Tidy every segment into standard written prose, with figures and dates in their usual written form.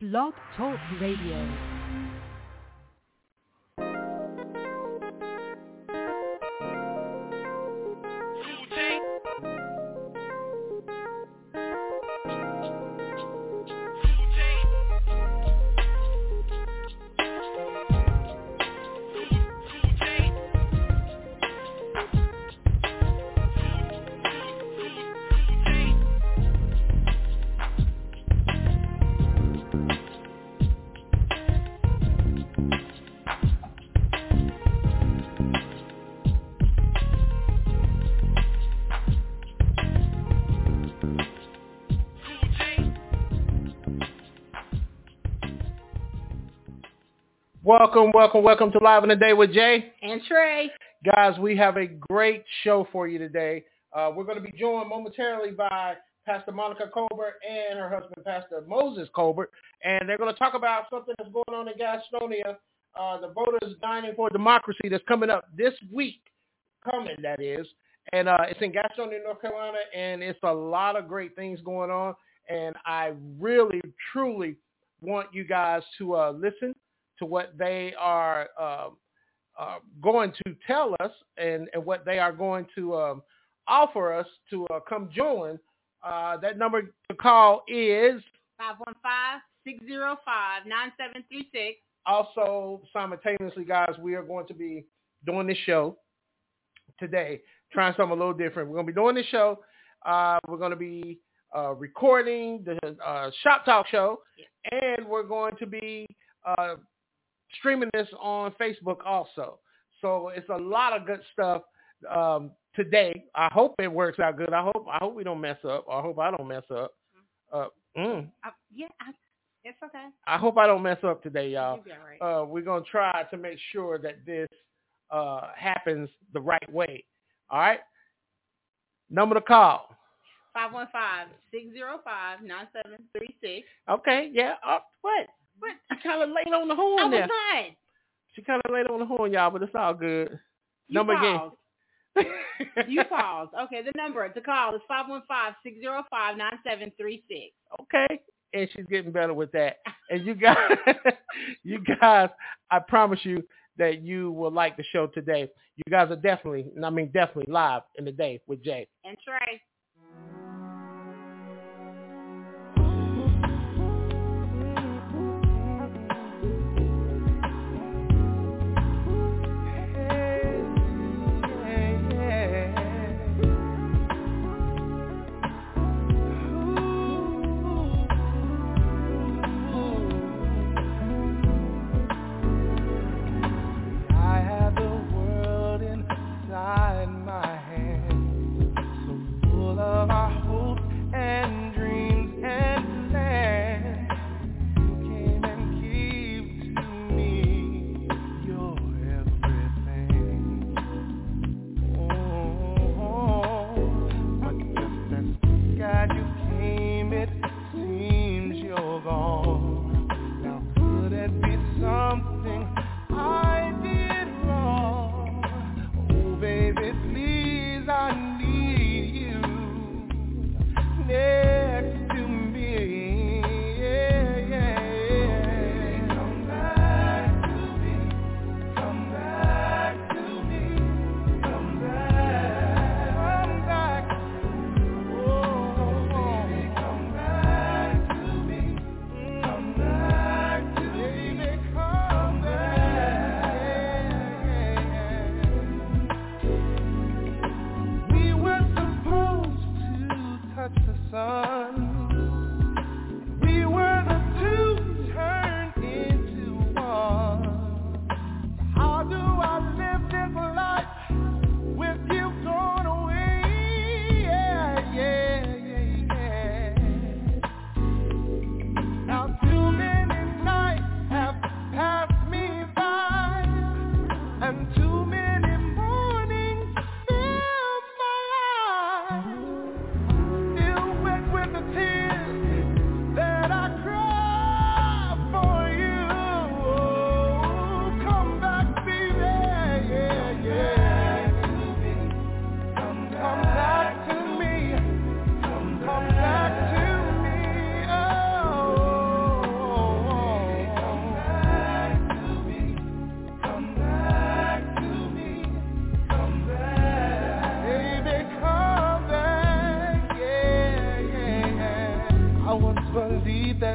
Blog Talk Radio. Welcome to Live in the Day with Jay and Trey. Guys, we have a great show for you today. We're going to be joined momentarily by Pastor Monica Colbert and her husband, Pastor Moses Colbert, and they're going to talk about something that's going on in Gastonia, the Voters Dining for Democracy that's coming up this week, that is, and it's in Gastonia, North Carolina, and it's a lot of great things going on, and I really, truly want you guys to listen to what they are going to tell us and what they are going to offer us to come join. That number to call is 515-605-9736. Also, simultaneously, guys, we are going to be doing this show today, trying something a little different. We're going to be doing this show. We're going to be recording the Shop Talk show, and we're going to be streaming this on Facebook also. So it's a lot of good stuff today. I hope it works out good. I hope we don't mess up. I hope I don't mess up. It's okay. I hope I don't mess up today, y'all. You'll be all right. We're going to try to make sure that this happens the right way. All right? Number to call. 515-605-9736. Okay, yeah. What? She kind of laid on the horn there. I was not. She kind of laid on the horn, y'all, but it's all good. Number paused. again. You paused. Okay, the number to call is 515-605-9736. Okay, and she's getting better with that. And you guys, I promise you that you will like the show today. You guys are definitely live in the day with Jay and Trey.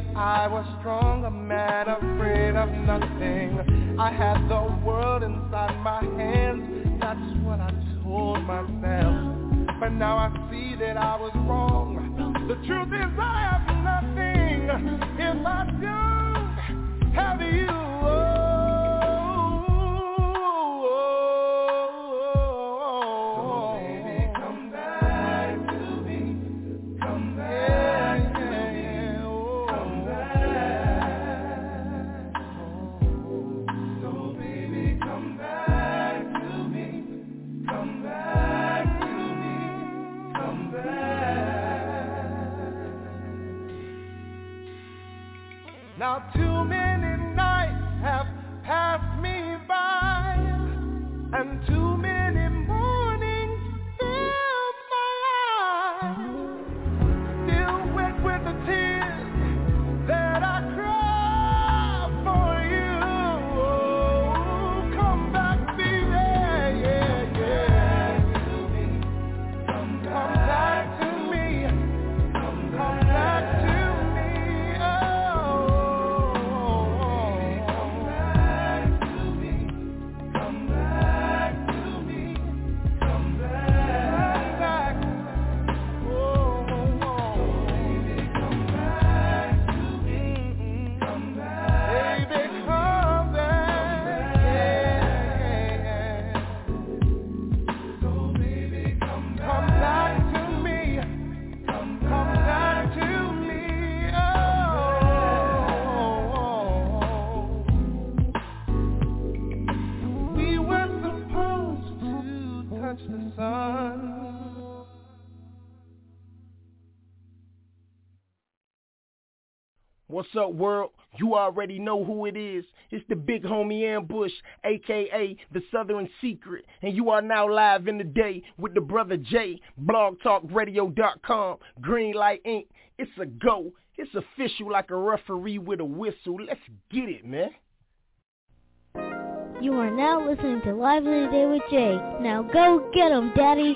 I was strong, a man afraid of nothing. I had the world inside my hands, that's what I told myself. But now I see that I was wrong. The truth is I have nothing if I don't have you. Now too many nights have passed me by, and too many mornings fill my eyes, still wet with the tears that I cry for you. Oh, come back, baby, yeah, yeah. Come back to me, come back to me. What's up, world? You already know who it is. It's the big homie Ambush, a.k.a. the Southern Secret. And you are now live in the day with the brother Jay, blogtalkradio.com, Greenlight Inc. It's a go. It's official like a referee with a whistle. Let's get it, man. You are now listening to Live in the Day with Jay. Now go get 'em, Daddy.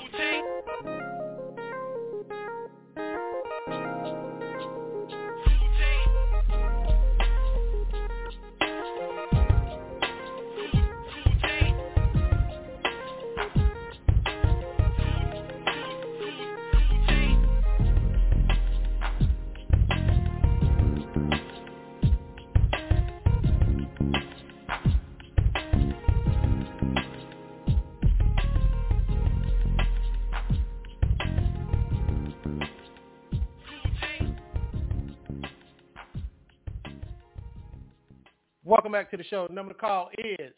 Welcome back to the show. The number to call is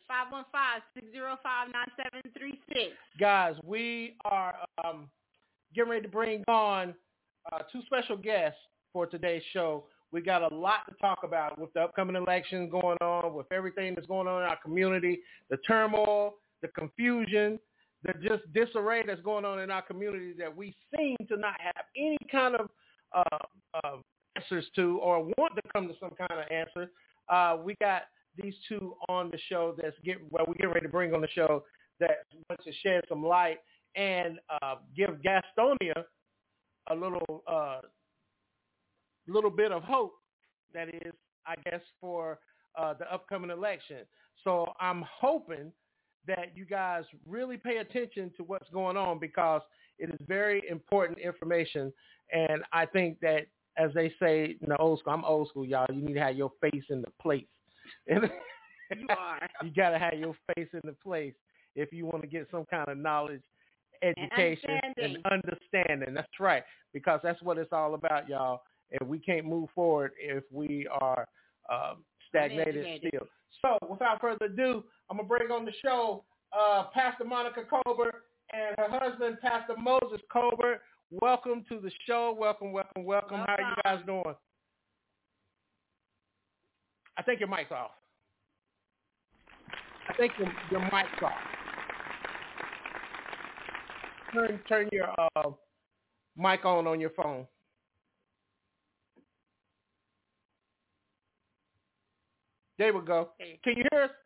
515-605-9736. Guys, we are getting ready to bring on two special guests for today's show. We got a lot to talk about with the upcoming elections going on, with everything that's going on in our community, the turmoil, the confusion, the just disarray that's going on in our community that we seem to not have any kind of answers to, or want to come to some kind of answer. We got these two on the show we're getting ready to bring on the show that want to shed some light and give Gastonia a little bit of hope, that is, I guess, for the upcoming election. So I'm hoping that you guys really pay attention to what's going on, because it is very important information. And I think that, as they say in the old school, I'm old school, y'all, you need to have your face in the place. You are. You got to have your face in the place if you want to get some kind of knowledge, education, and understanding. That's right, because that's what it's all about, y'all. And we can't move forward if we are stagnated still. So without further ado, I'm going to bring on the show Pastor Monica Colbert and her husband, Pastor Moses Colbert. Welcome to the show. Welcome. How are you guys doing? I think your mic's off. I think your mic's off. Turn your mic on your phone. There we go. Can you hear us?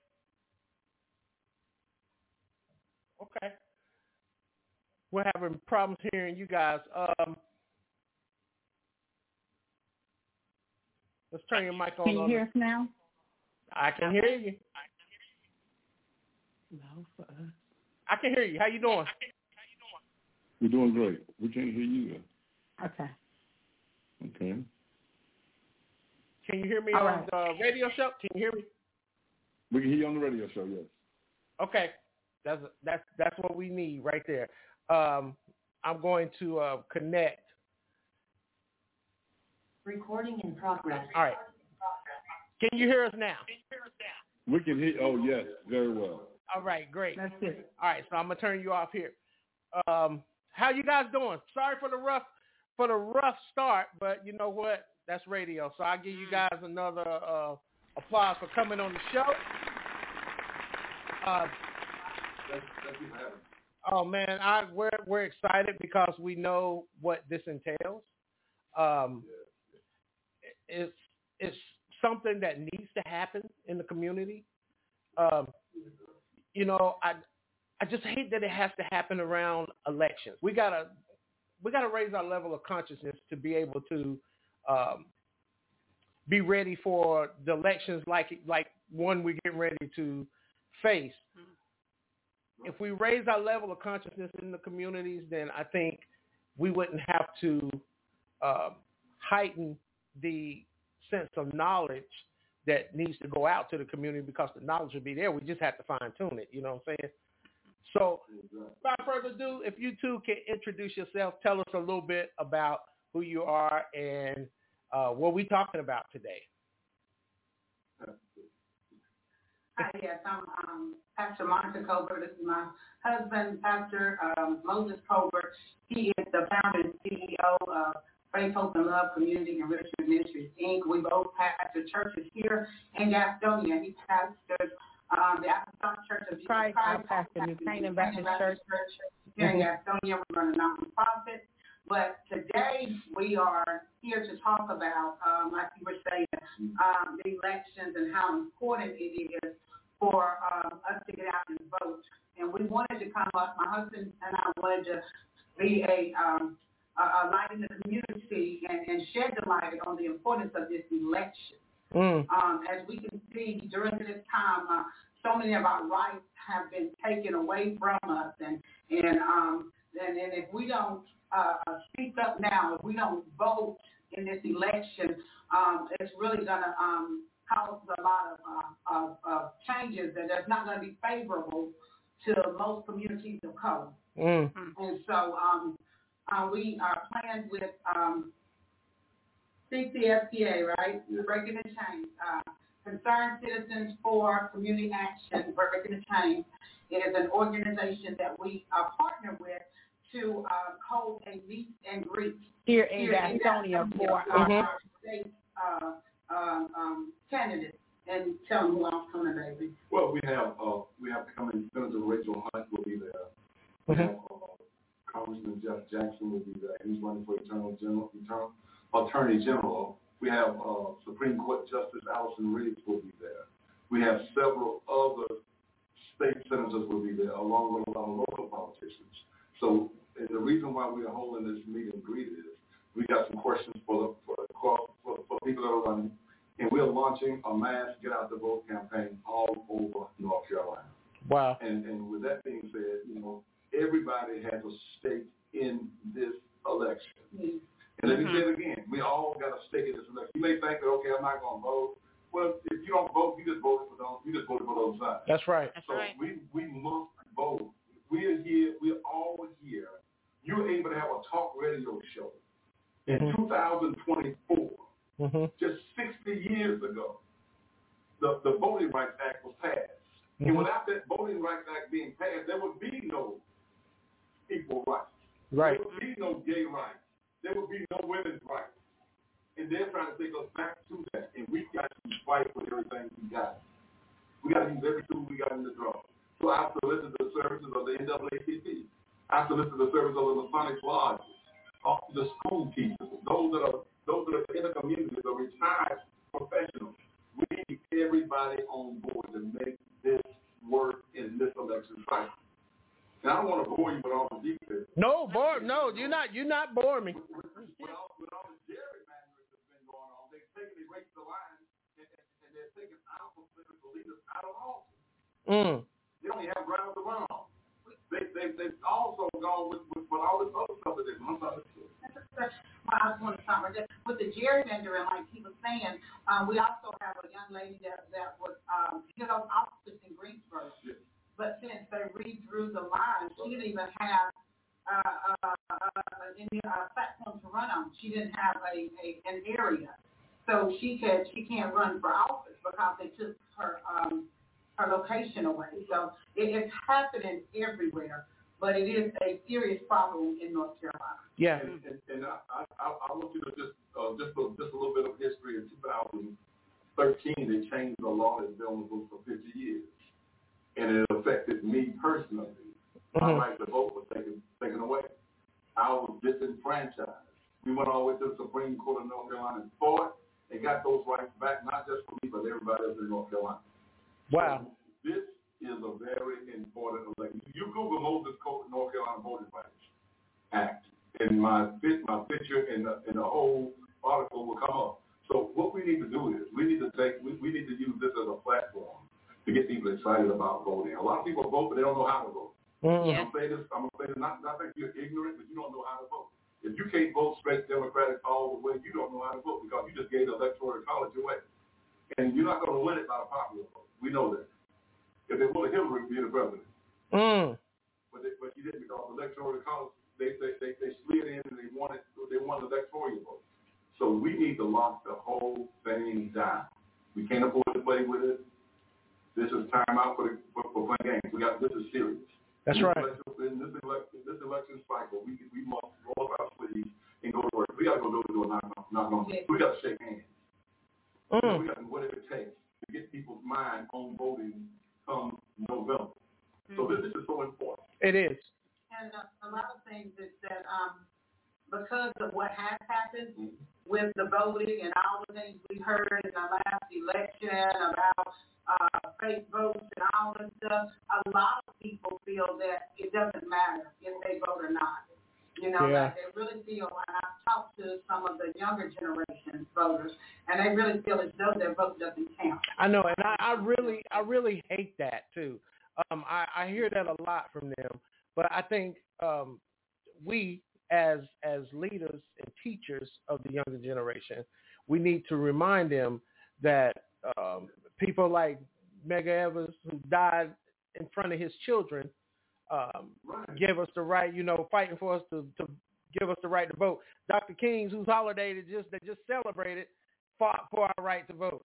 Okay. We're having problems hearing you guys. Let's turn your mic on. Can you hear us now? I can hear you. No, for us. I can hear you. How you doing? We're doing great. We can't hear you. Okay. Okay. Can you hear me All on the radio show? Can you hear me? We can hear you on the radio show, yes. Okay. That's what we need right there. I'm going to connect. Recording in progress. All right. Can you hear us now? We can hear. Oh, yes, very well. All right, great. That's it. All right, so I'm gonna turn you off here. How you guys doing? Sorry for the rough start, but you know what? That's radio, so I'll give you guys another applause for coming on the show. Oh man, we're excited because we know what this entails. It's something that needs to happen in the community. You know, I just hate that it has to happen around elections. We gotta raise our level of consciousness to be able to be ready for the elections like one we're getting ready to face. If we raise our level of consciousness in the communities, then I think we wouldn't have to heighten the sense of knowledge that needs to go out to the community because the knowledge will be there. We just have to fine tune it. You know what I'm saying? So without further ado, if you two can introduce yourself, tell us a little bit about who you are and what we're talking about today. Hi, yes, I'm Pastor Monica Colbert. This is my husband, Pastor Moses Colbert. He is the founder and CEO of Faith, Hope, and Love Community Enrichment Ministries, Inc. We both pastor churches here in Gastonia. He pastors the Apostolic Church of Jesus Christ. Pastor New Canaan Baptist Church here in Gastonia. We run a non-profit. But today we are here to talk about, like you were saying, the elections and how important it is for us to get out and vote. And we wanted to come up, my husband and I wanted to be a light in the community and shed the light on the importance of this election. As we can see during this time, so many of our rights have been taken away from us. And if we don't speak up now, if we don't vote in this election, it's really going to cause a lot of changes that that's not going to be favorable to most communities of color. And so we are planned with CCFTA, right? Breaking the Chain. Concerned Citizens for Community Action, Breaking the Chain, is an organization that we partner with to hold a meet and greet here in Gastonia for our state candidates. And tell them who I'm coming, baby. Well, we have to come in. Senator Rachel Hunt will be there. We have Congressman Jeff Jackson will be there. He's running for Attorney General. We have Supreme Court Justice Allison Riggs will be there. We have several other state senators will be there, along with a lot of local politicians. So the reason why we are holding this meet and greet is we got some questions for people that are running, and we're launching a mass Get Out the Vote campaign all over North Carolina. Wow. And with that being said, you know, everybody has a stake in this election. And let me say it again, we all got a stake in this election. You may think that, okay, I'm not going to vote. Well, if you don't vote, you just voted for the other side. That's right. So we must vote. We're here. We're all here. You're able to have a talk radio show in 2024. Just 60 years ago, the Voting Rights Act was passed. And without that Voting Rights Act being passed, there would be no equal rights. Right. There would be no gay rights. There would be no women's rights. And they're trying to take us back to that. And we've got to fight for everything we got. We got to use every tool we got in the drawer. So I solicit the services of the NAACP. I solicit the services of the Masonic Lodges, the school teachers, those that are in the community, the retired professionals. We need everybody on board to make this work in this election cycle. And I don't want to bore you with all the details. No, you're not boring me. With all the gerrymandering that's been going on, they've taken a great changed the line, and they're taking out the political leaders out of office. They don't even have ground to run on. They've also gone with all this other stuff that they've done. I just want to stop right there. With the gerrymandering, like he was saying, we also have a young lady that was hit on office in Greensboro. Yes. But since they redrew the line, she didn't even have any platform to run on. She didn't have an area. So she can't run for office because they took her location away. So it's happening everywhere. But it is a serious problem in North Carolina. Yeah. And I want you to just a little bit of history. In 2013, they changed the law that's been on the books for 50 years. And it affected me personally. My right to vote was taken away. I was disenfranchised. We went all the way to the Supreme Court of North Carolina and fought and got those rights back, not just for me, but everybody else in North Carolina. Wow. So this is a very important election. You Google Moses Code, North Carolina Voting Rights Act, and my picture and the whole article will come up. So what we need to do is we need to use this as a platform to get people excited about voting. A lot of people vote, but they don't know how to vote. Yeah. I'm going to say this, not that you're ignorant, but you don't know how to vote. If you can't vote straight Democratic all the way, you don't know how to vote because you just gave the Electoral College away. And you're not going to win it by the popular vote. We know that. If they wanted Hillary to be the president. But she didn't because the Electoral College, they slid in and they won the electoral vote. So we need to lock the whole thing down. We can't afford to play with it. This is time out for playing games. This is serious. That's right. In this election cycle, we must roll up our sleeves and go to work. We got to go door to door, not on. We got to shake hands. We got to do whatever it takes to get people's mind on voting come November. So this is so important. It is. And a lot of things is that because of what has happened with the voting and all the things we heard in the last election about fake votes and all this stuff, a lot of people feel that it doesn't matter if they vote or not. You know, like they really feel, and I've talked to some of the younger generation voters, and they really feel as though their vote doesn't count. I know, and I really hate that too. I hear that a lot from them, but I think we as leaders and teachers of the younger generation, we need to remind them that people like Medgar Evers, who died in front of his children, give us the right, fighting for us to give us the right to vote. Dr. King's, whose holiday they just celebrated, fought for our right to vote.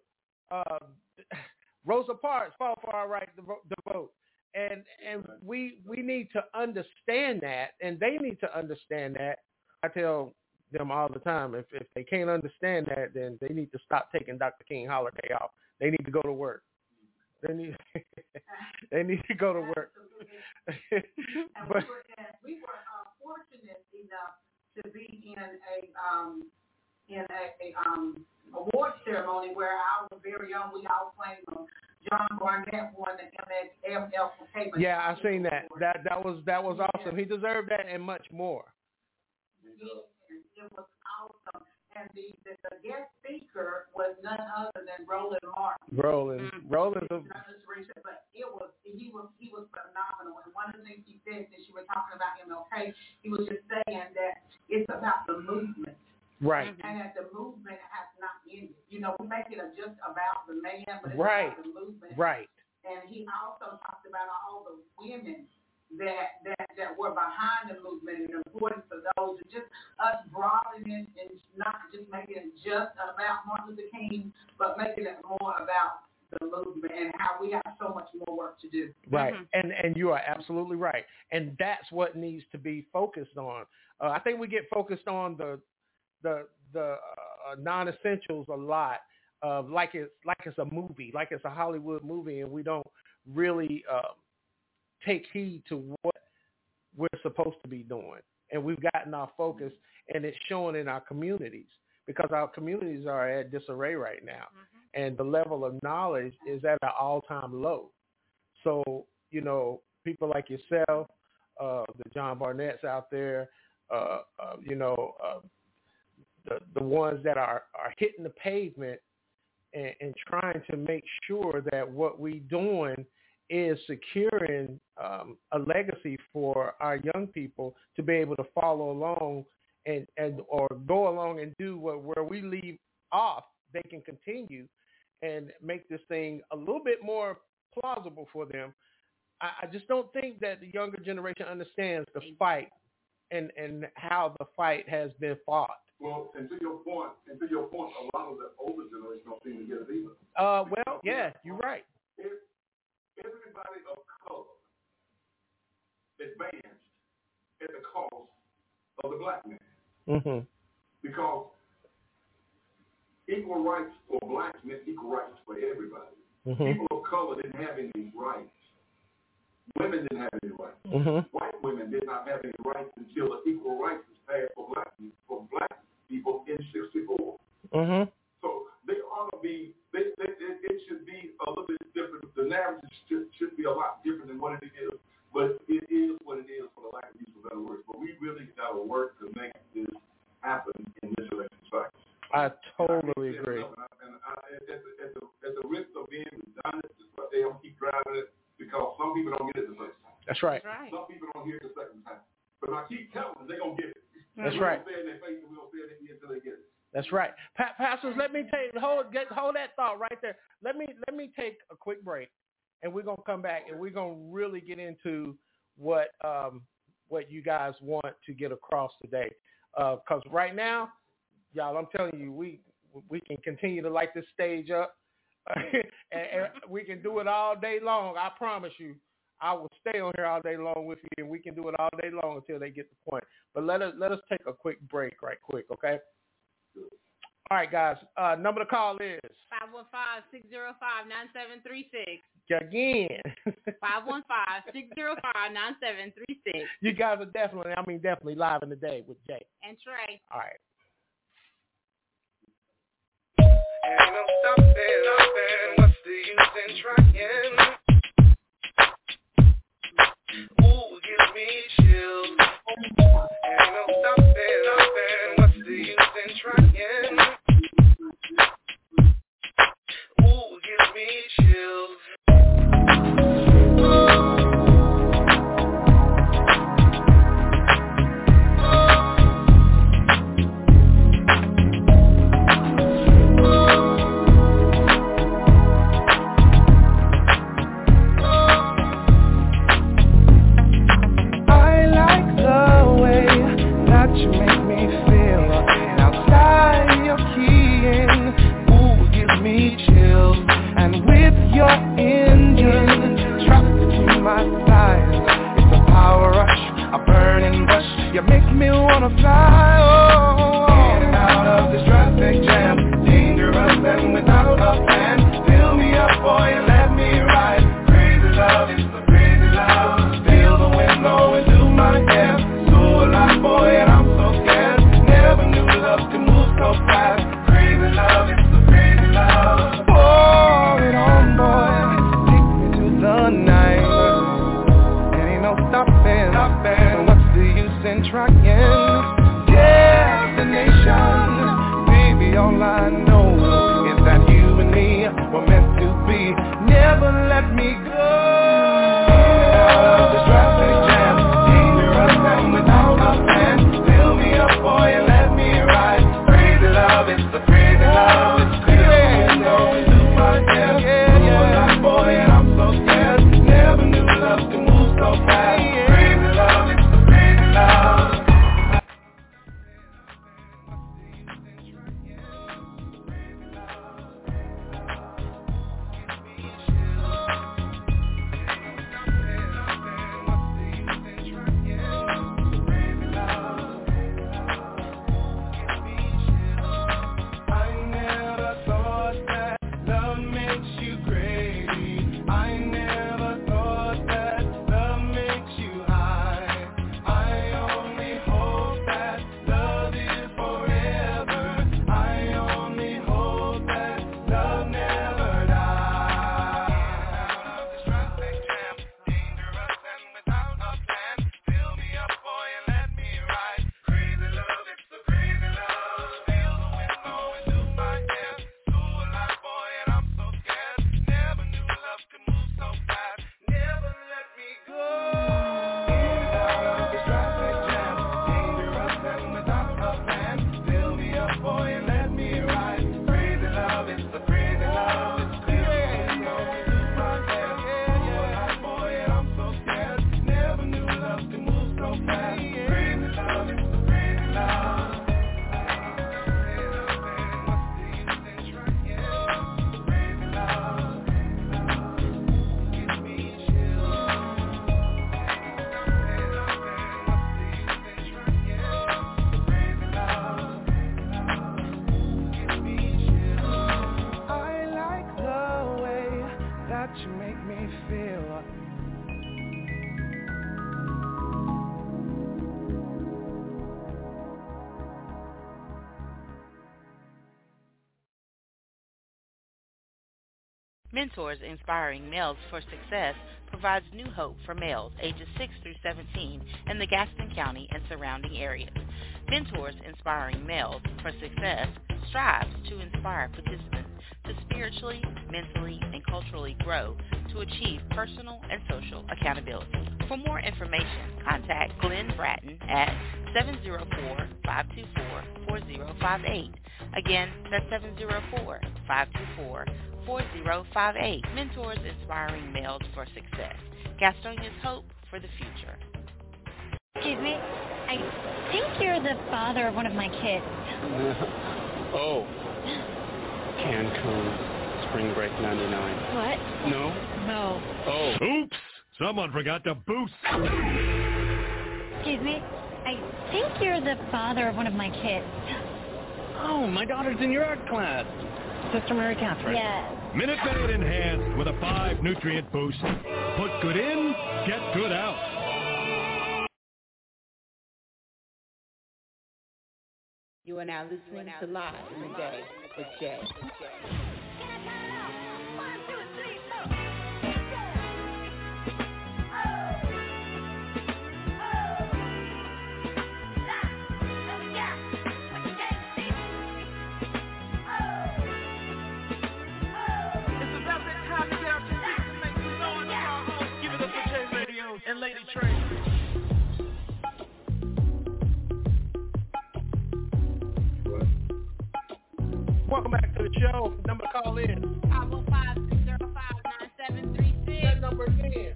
Rosa Parks fought for our right to vote. And we need to understand that, and they need to understand that. I tell them all the time, if they can't understand that, then they need to stop taking Dr. King holiday off. They need to go to work. They need to go to work. But we were fortunate enough to be in a award ceremony where our very own, we all claimed John Barnett won the MLK. Yeah, I've seen that. That was awesome. He deserved that and much more. It was awesome. And the guest speaker was none other than Roland Martin. Roland. But he was phenomenal. And one of the things he said, since you were talking about MLK, he was just saying that it's about the movement. Right. And that the movement has not ended. We make it just about the man, but it's about the movement. Right. And he also talked about all the women that were behind the movement and the importance of those, and just us broadening and not just making it just about Martin Luther King, but making it more about the movement and how we have so much more work to do. Right, and you are absolutely right, and that's what needs to be focused on. I think we get focused on the non-essentials a lot, like it's a movie, like it's a Hollywood movie, and we don't really take heed to what we're supposed to be doing. And we've gotten our focus, and it's showing in our communities, because our communities are at disarray right now. And the level of knowledge is at an all-time low. So, people like yourself, the John Barnetts out there, the ones that are hitting the pavement and trying to make sure that what we're doing is securing a legacy for our young people to be able to follow along and or go along and do where we leave off, they can continue and make this thing a little bit more plausible for them. I just don't think that the younger generation understands the fight and how the fight has been fought. Well, and to your point, a lot of the older generation don't seem to get it either. Well, yeah, you're right. Everybody of color advanced at the cost of the black man. Mm-hmm. Because equal rights for blacks meant equal rights for everybody. Mm-hmm. People of color didn't have any rights. Women didn't have any rights. Mm-hmm. White women did not have any rights until the equal rights was passed for black people in 1964. Mm-hmm. So they ought to be. It should be a little bit different. The narrative should be a lot different than what it is. But it is what it is, for the lack of use of better words. But we really got to work to make this happen in this election cycle. I totally agree. And at the risk of being redundant, they don't keep driving it because some people don't get it the first time. That's right. Some people don't hear it the second time. But if I keep telling them, they're going to get it. That's right. We're going to say it in their face and we're going to say it in the end until they get it. That's right. Pastors, let me hold that thought right there. Let me take a quick break, and we're gonna come back and we're gonna really get into what you guys want to get across today. Because right now, y'all, I'm telling you, we can continue to light this stage up, and we can do it all day long. I promise you, I will stay on here all day long with you, and we can do it all day long until they get the point. But let us take a quick break, right quick, okay? All right, guys. Number to call is 515-605-9736. Again. 515-605-9736. You guys are definitely live in the day with Jay and Trey. All right. Ain't no stopping. What's the use in trying? Ooh, give me chills. Ain't no stopping. What's the use in trying? Ooh, give me chills. You make me wanna fly, oh. In and out of this traffic jam, dangerous and without a plan. Fill me up, boy, and let me ride. Crazy love, it's the crazy love. Feel the wind blowing through my hair. So alive, boy, and I'm so scared. Never knew love could move so fast. Crazy love, it's the crazy love. Pour it on, boy, take me to the night. And ain't no stopping. What's the use in trying? Yeah. you make me feel. Mentors Inspiring Males for Success provides new hope for males ages 6 through 17 in the Gaston County and surrounding areas. Mentors Inspiring Males for Success strives to inspire participants to spiritually, mentally, and culturally grow to achieve personal and social accountability. For more information, contact Glenn Bratton at 704-524-4058. Again, that's 704-524-4058. Mentors Inspiring Males for Success. Gastonia's hope for the future. Excuse me, I think you're the father of one of my kids. Oh. Cancun, Spring Break 99. What? No? No. Oh. Oops! Someone forgot to boost. Excuse me, I think you're the father of one of my kids. Oh, my daughter's in your art class. Sister Mary Catherine. Yes. Minute Maid Enhanced with a 5-nutrient boost. Put good in, get good out. You are now listening to Live in the Day with Jay. And Lady Trey. Welcome back to the show. Number to call in. 515-605-9736. That number again.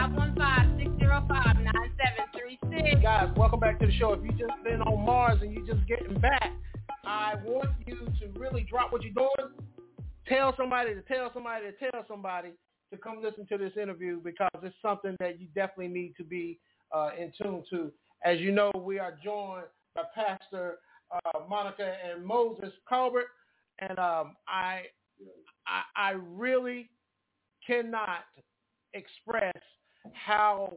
515-605-9736. Guys, welcome back to the show. If you just been on Mars and you just getting back, I want you to really drop what you're doing. Tell somebody to tell somebody to tell somebody to come listen to this interview, because it's something that you definitely need to be in tune to. As you know, we are joined by Pastor Monica and Moses Colbert, and I really cannot express how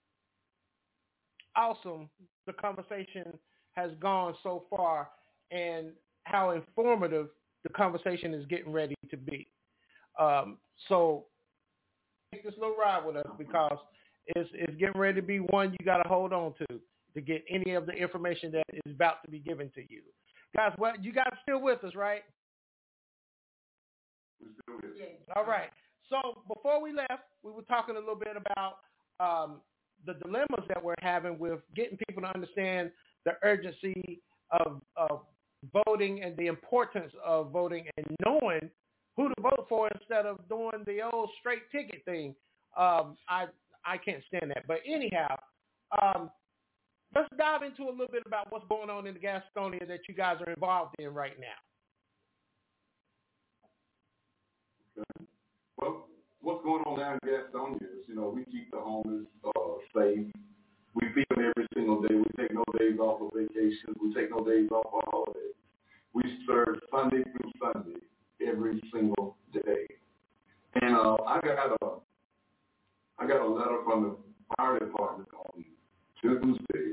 awesome the conversation has gone so far and how informative the conversation is getting ready to be. So take this little ride with us, because it's getting ready to be one you got to hold on to get any of the information that is about to be given to you. Guys, well, you guys still with us, right? We're still with you. All right. So before we left, we were talking a little bit about the dilemmas that we're having with getting people to understand the urgency of voting and the importance of voting and knowing who to vote for instead of doing the old straight ticket thing. I can't stand that. But anyhow, let's dive into a little bit about what's going on in the Gastonia that you guys are involved in right now. Okay. Well, what's going on down in Gastonia is, we keep the homeless safe. We feed them every single day. We take no days off of vacation. We take no days off of holidays. We serve Sunday through Sunday every single day. And I got a letter from the fire department on Tuesday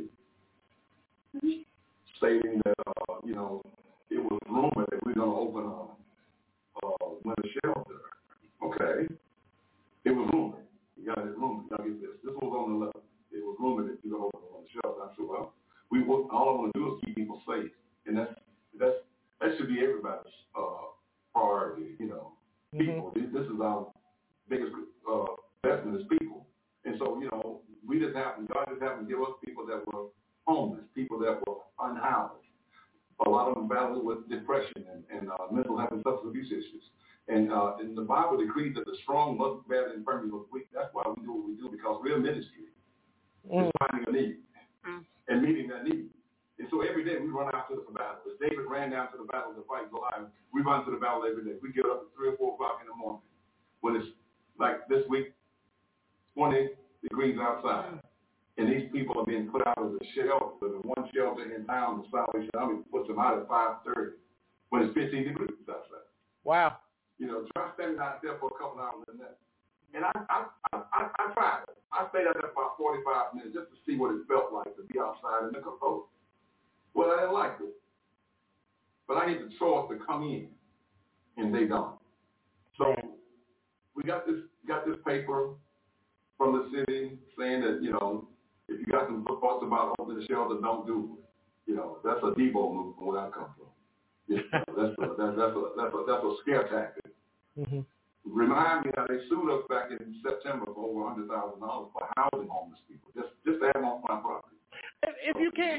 stating that it was rumored that we're going to open a winter shelter. Okay, it was rumored. You got it rumored. Now get this. This was on the letter. It was rumored that you're going to open a winter shelter. I said, well, all I want to do is keep people safe, and that should be everybody's priority. People. This is our biggest investment is people. And so, God just happened to give us people that were homeless, people that were unhoused. A lot of them battled with depression and mental health and substance abuse issues. And the Bible decrees that the strong must bear the infirmity of the weak. That's why we do what we do, because real ministry is finding a need and meeting that need. And so every day we run out to the battle. As David ran down to the battle to fight Goliath, we run to the battle every day. We get up at 3 or 4 o'clock in the morning when it's like this week, 20 degrees outside. And these people are being put out of the shelter. The one shelter in town, the Salvation Army, puts them out at 5:30 when it's 15 degrees outside. Wow. Try standing out there for a couple hours in that. And I tried it. I stayed out there for about 45 minutes just to see what it felt like to be outside in the cold. Well, I didn't like it. But I need the choice to come in, and they don't. So we got this paper from the city saying that, you know, if you got some thoughts about opening the shelter, don't do it. You know, that's a Debo move from where I come from. You know, that's a scare tactic. Mm-hmm. Remind me how they sued us back in September for over $100,000 for housing homeless people, just to have them on my property. If you can,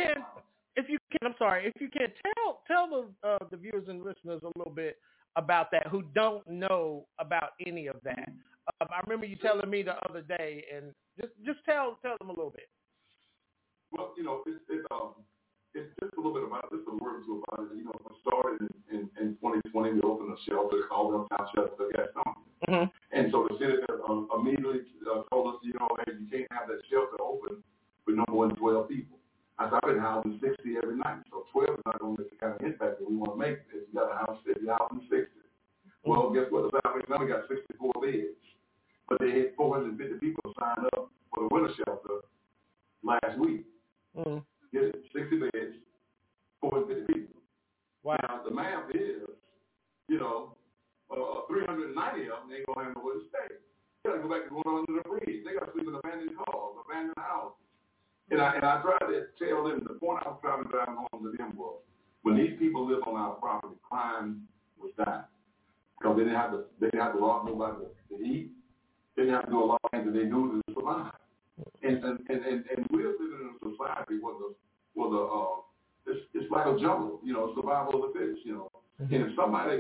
tell the viewers and listeners a little bit about that who don't know about any of that. I remember you telling me the other day, and just tell them a little bit. Well, you know, it's just a little bit about it, just a word or two about it. You know, we started in 2020, we opened a shelter called Uptown Shelter Gaston. Mm-hmm. And so the city immediately told us, you know, hey, you can't have that shelter open with no more than 12 people. I've been housing 60 every night, so 12 is not going to make the kind of impact that we want to make if you got a house, if you're housing 60. Mm-hmm. Well, guess what? The South Now we got 64 beds, but they had 450 people sign up for the winter shelter last week. Mm-hmm. Get it? 60 beds, 450 people. Wow. Now, the math is, you know, 390 of them ain't going to have nowhere to stay. They got to go back to going under the bridge. They got to sleep in abandoned cars, abandoned houses. And I tried to tell them, the point I was trying to drive home to them was, when these people live on our property, crime was down. Because they didn't have to rob nobody to eat. They didn't have to do a lot of things that they do to survive. And we're living in a society where it's like a jungle, you know, survival of the fittest, you know. Mm-hmm. And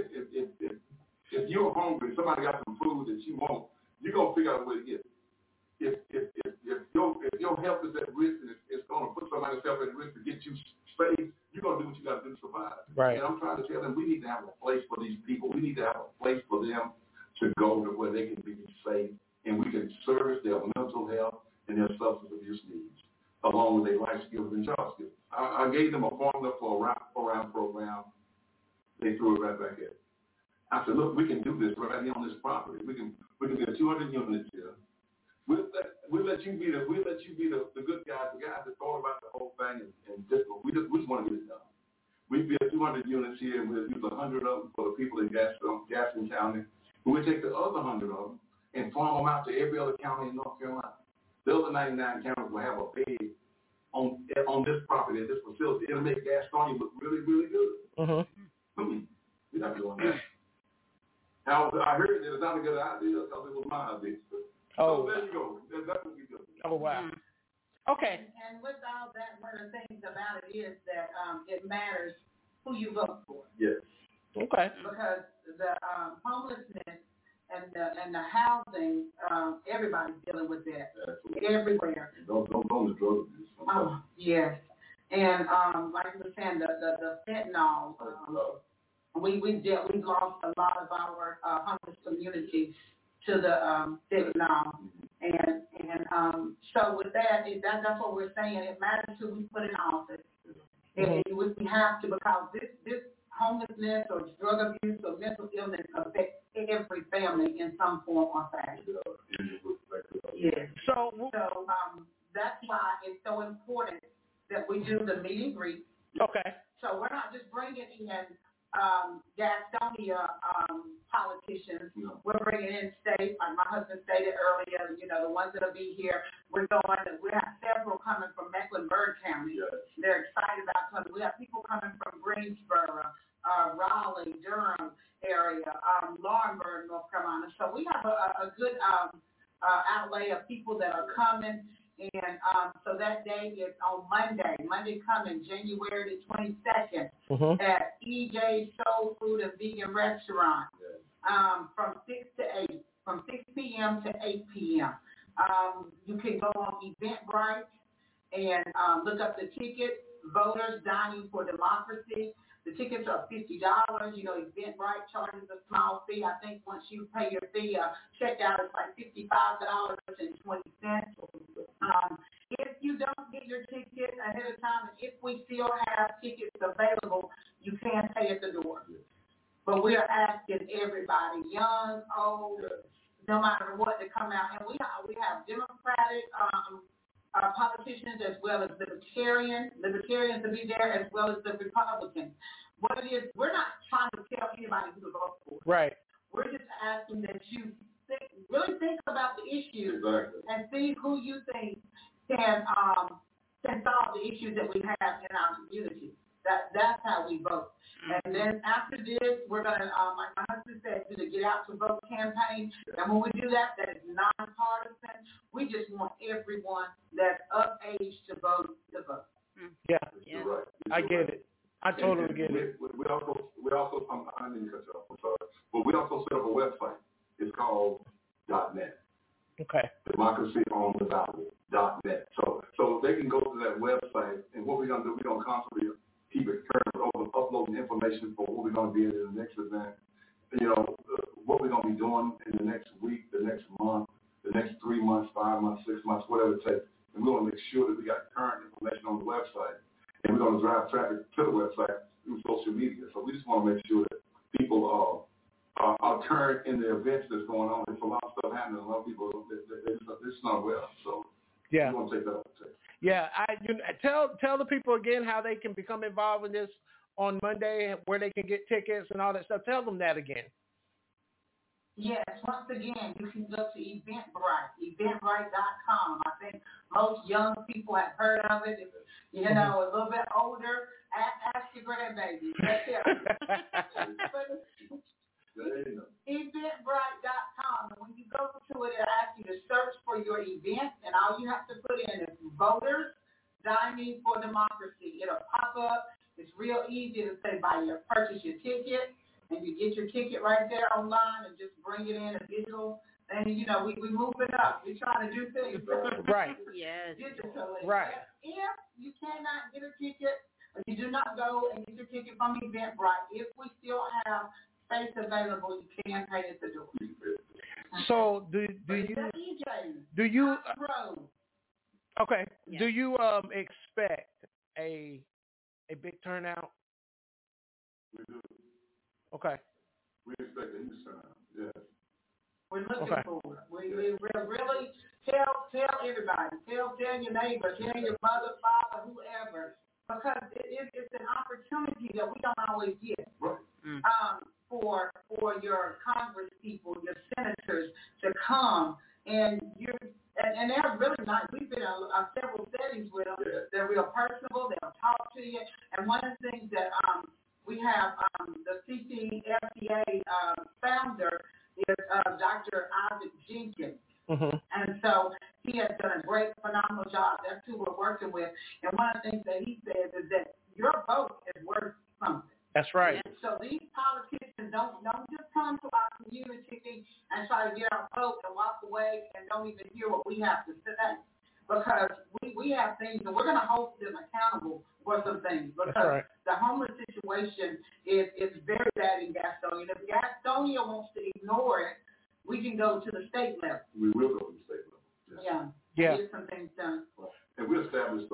if you're hungry, somebody got some food that you want, you're gonna figure out a way to get it. If your health is at risk and it's gonna put somebody's health at risk to get you safe, you're gonna do what you got to do to survive. Right. And I'm trying to tell them we need to have a place for these people. We need to have a place for them to go to where they can be safe and we can service their mental health and their substance abuse needs, along with their life skills and job skills. I gave them a formula for a wrap-around program. They threw it right back at it. I said, look, we can do this right here on this property. We can get 200 units here. We'll let you be the good guys, the guys that thought about the whole thing, and just we just want to get it done. We build 200 units here, and we'll use 100 of them for the people in Gaston County. And we'll take the other 100 of them and farm them out to every other county in North Carolina. The other 99 counties will have a bed on this property, at this facility. It'll make Gastonia look really, really good. Mm-hmm. We're not doing that. Now, I heard that it's not a good idea because it was my idea. So there you go. That's what we do. Oh, wow. Okay. And with all that, one of the things about it is that it matters who you vote for. Yes. Okay. Because the homelessness and the housing, everybody's dealing with that. Absolutely. Everywhere. Don't the drug abuse. Oh, yes. And like you were saying, the fentanyl. We've lost a lot of our homeless communities to the fentanyl, and so with that's what we're saying. It matters who we put in office. Mm-hmm. And we have to, because this homelessness or drug abuse or mental illness affects every family in some form or fashion. Yes. So that's why it's so important that we do the meet and greet. Okay. So we're not just bringing in Gastonia politicians. We're bringing in state, like my husband stated earlier, you know, the ones that'll be here. We have several coming from Mecklenburg County. Yes. They're excited about coming. We have people coming from Greensboro, Raleigh, Durham area, Laurinburg, North Carolina. So we have a good outlay of people that are coming. And so that day is on Monday coming, January the 22nd, at EJ's Soul Food and Vegan Restaurant, from 6 p.m. to 8 p.m. You can go on Eventbrite and look up the ticket, Voters Dining for Democracy. The tickets are $50. You know, Eventbrite charges a small fee. I think once you pay your fee, checkout is like $55.20. If you don't get your ticket ahead of time, and if we still have tickets available, you can pay at the door. But we are asking everybody, young, old, no matter what, to come out. And we have Democratic politicians as well as libertarians to be there, as well as the Republicans. What it is, we're not trying to tell anybody who to vote for. Right. We're just asking that you really think about the issues and see who you think can solve the issues that we have in our community. That's how we vote. And then after this, we're going to, like my husband said, do the Get Out to Vote campaign. And when we do that, that is nonpartisan. We just want everyone that's of age to vote to vote. Yeah. You're right. I get it. I totally get it. We also, I didn't cut you off, I'm sorry, but we also set up a website. It's called .net. Okay. DemocracyOnTheBallot.net. So they can go to that website, and what we're going to do, we're going to constantly keep it current, uploading information for what we're going to be in the next event. What we're going to be doing in the next week, the next month, the next 3 months, 5 months, 6 months, whatever it takes. And we want to make sure that we got current information on the website. And we're going to drive traffic to the website through social media. So we just want to make sure that people are current in the events that's going on. There's a lot of stuff happening. A lot of people, it's not well. So yeah, we want to take that up. Yeah, tell the people again how they can become involved in this on Monday, where they can get tickets and all that stuff. Tell them that again. Yes, once again, you can go to eventbrite.com. I think most young people have heard of it. If, a little bit older, ask your grandbaby. Eventbrite.com. And when you go to it, it'll ask you to search for your event, and all you have to put in is Voters Dining for Democracy. It'll pop up. It's real easy to say purchase your ticket, and you get your ticket right there online and just bring it in a digital. And, we move it up. We're trying to do things. Right. Yes. Digitally. Right. If you cannot get a ticket, or you do not go and get your ticket from Eventbrite, if we still have space available, you can pay at the door. So do you okay? Yeah. Do you expect a big turnout? We do. Okay. We expect a huge turnout. Yes. We're looking for it. We really tell everybody. Tell your neighbor, tell your mother, father, whoever, because it's an opportunity that we don't always get. Right. For your Congress people, your senators to come, and they're really nice. We've been in several settings with them. Yeah. They're real personable. They'll talk to you. And one of the things that we have, the CCFDA founder is Dr. Isaac Jenkins. Mm-hmm. And so he has done a great, phenomenal job. That's who we're working with. And one of the things that he says is that your vote is worth something. That's right. And so these politicians don't just come to our community and try to get our vote and walk away and don't even hear what we have to say, because we have things, and we're going to hold them accountable for some things, because the homeless situation is very bad in Gastonia. If Gastonia wants to ignore it, we can go to the state level. We will go to the state level. Yeah. Get some things done. And we established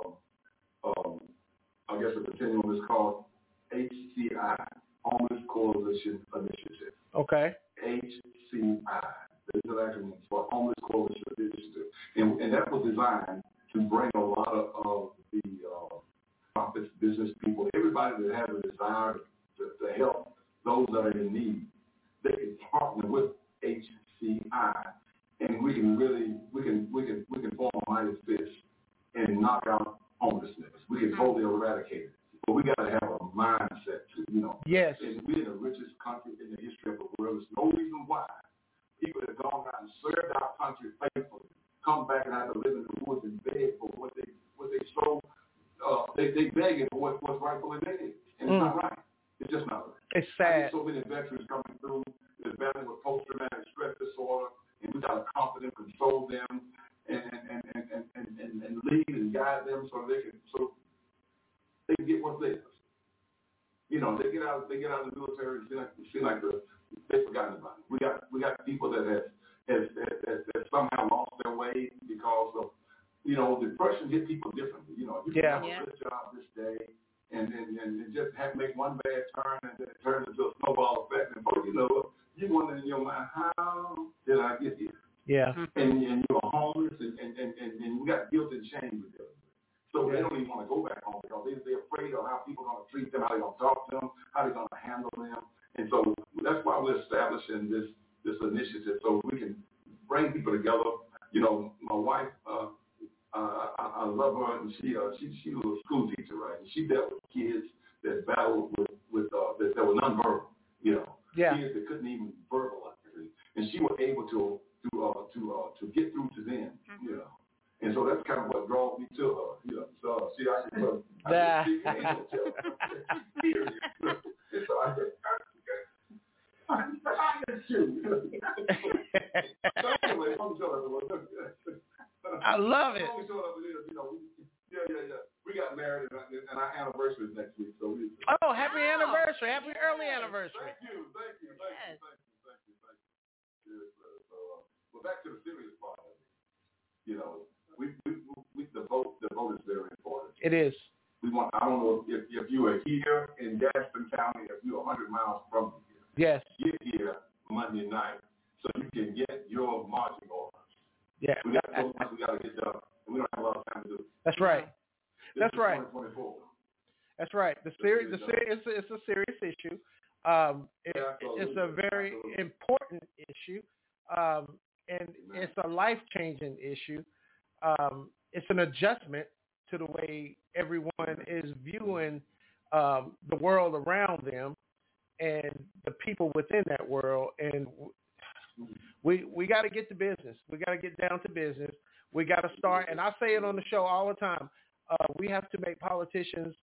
I guess a continuum is called HCI, Homeless Coalition Initiative. Okay. HCI. There's an acronym for Homeless Coalition Initiative. And that was designed to bring a lot of the profits, business people, everybody that has a desire to help those that are in need. They can partner with HCI, and we can form a mighty fist and knock out homelessness. We can totally eradicate it. But we got to have a mindset too, Yes. And we're in the richest country in the history of the world. There's no reason why people that have gone out and served our country faithfully come back and have to live in the woods and beg for what they sold. They begging for what's rightfully theirs, and it's not right. It's just not right. It's sad. So many veterans coming through, they're battling with post-traumatic stress disorder, and we got to comfort them, console them, and lead and guide them so they can get what's theirs. They get out of the military and seem like they've forgotten about it. We got people that have somehow lost their way because of depression hit people differently. You can have a good job this day and just make one bad turn and then it turns into a snowball effect, and before you know it, you wonder in your mind, how did I get here? Yeah. And you're homeless, and we got guilt and shame with them. So they don't even want to go back home because they're afraid of how people are going to treat them, how they're going to talk to them, how they're going to handle them. And so that's why we're establishing this initiative so we can bring people together. You know, my wife, I love her, and she was a school teacher, right? And she dealt with kids that battled with that were nonverbal, you know, kids that couldn't even verbalize it, and she was able to get through to them, you know. And so that's kind of what draws me to her, you know. So see, I said, and so I said, I love it. We got married, and our anniversary is next week. So happy anniversary! Happy early anniversary! Thank you. So, well, back to the serious part of it. You know, the vote is very important. It is. I don't know if you are here in Gaston County, if you're 100 miles from here. Yes. Get here Monday night so you can get your marching orders. Yeah. We got so much we got to get done, and we don't have a lot of time to do it. That's right. That's right. 2024. That's right. It's a serious issue. It's a very important issue, and it's a life-changing issue. It's an adjustment to the way everyone is viewing the world around them and the people within that world. And we got to get to business. We got to get down to business. We got to start, and I say it on the show all the time, we have to make politicians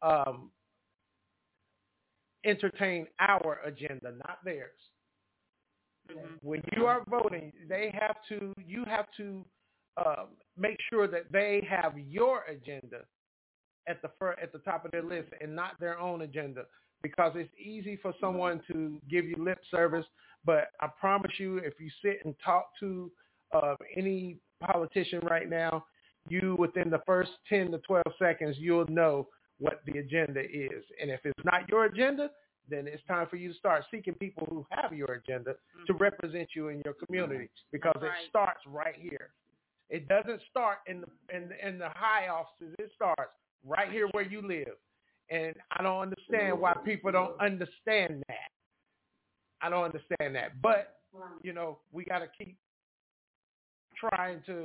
entertain our agenda, not theirs. Mm-hmm. When you are voting, you have to make sure that they have your agenda at the top of their list and not their own agenda, because it's easy for someone to give you lip service, but I promise you, if you sit and talk to any politician right now, you within the first 10 to 12 seconds, you'll know what the agenda is. And if it's not your agenda, then it's time for you to start seeking people who have your agenda to represent you in your community, because it starts right here. It doesn't start in the high offices. It starts right here where you live. And I don't understand why people don't understand that. I don't understand that. But, you know, we got to keep trying to